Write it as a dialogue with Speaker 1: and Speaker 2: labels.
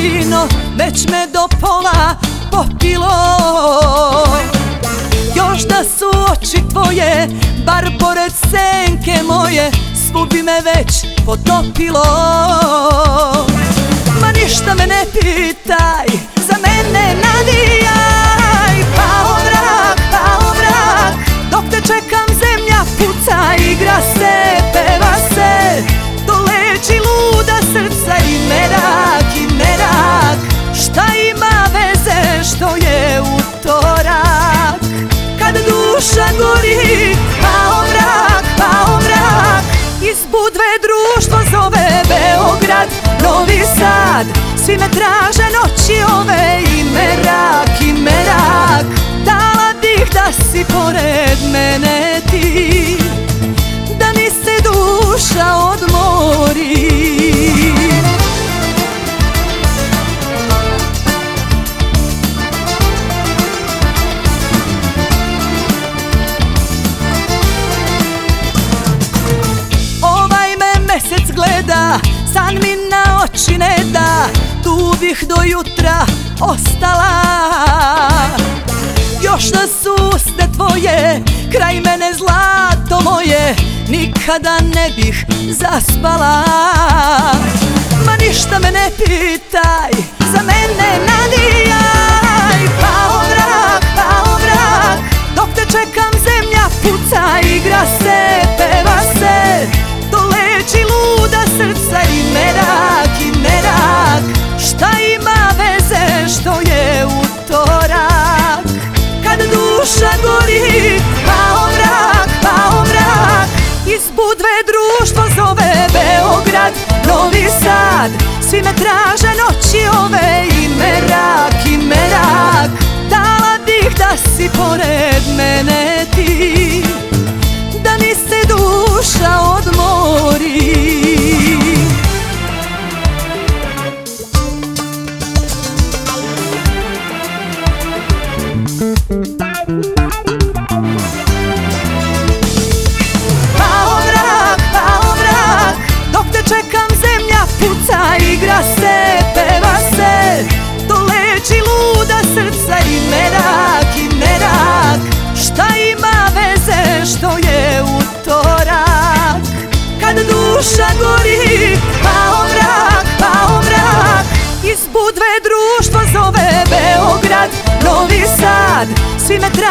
Speaker 1: vino već me do pola popilo. Još da su oči tvoje, bar pored senke moje, svu bi me već potopilo. Ma ništa me ne pitaj, za mene navijaj. Pao mrak, dok te čekam zemlja puca, igra se, peva se, doleći luda srca i merak. Šta ima veze što je utorak, kad duša gori. Pao mrak, iz Budve društvo zove Beograd, Novi Sad, svi me traže noći ove i merak. Dala bih da si pored mene ti, da mi se duša odmori. Mesec gleda, san mi na oči ne da, tu bih do jutra ostala. Još da su usne tvoje, kraj mene zlato moje, nikada ne bih zaspala. Ma ništa me ne pitaj, za mene navijaj. Pao mrak, dok te čekam zemlja puca, igra se, peva se, doleći luda srca i merak. Šta ima veze što je utorak, kad duša gori. Pao mrak, iz Budve društvo zove Beograd, Novi Sad, svi me traže noći ove i merak. Dala bih da si pored mene ti, da mi se duša odmori. Pao mrak, dok te čekam zemlja puca, igra se, peva se, doleći luda srca i merak. Šta ima veze što je utorak, kad duša gori. Pao mrak, iz Budve društvo zove Beograd, Novi Sad, svi me traže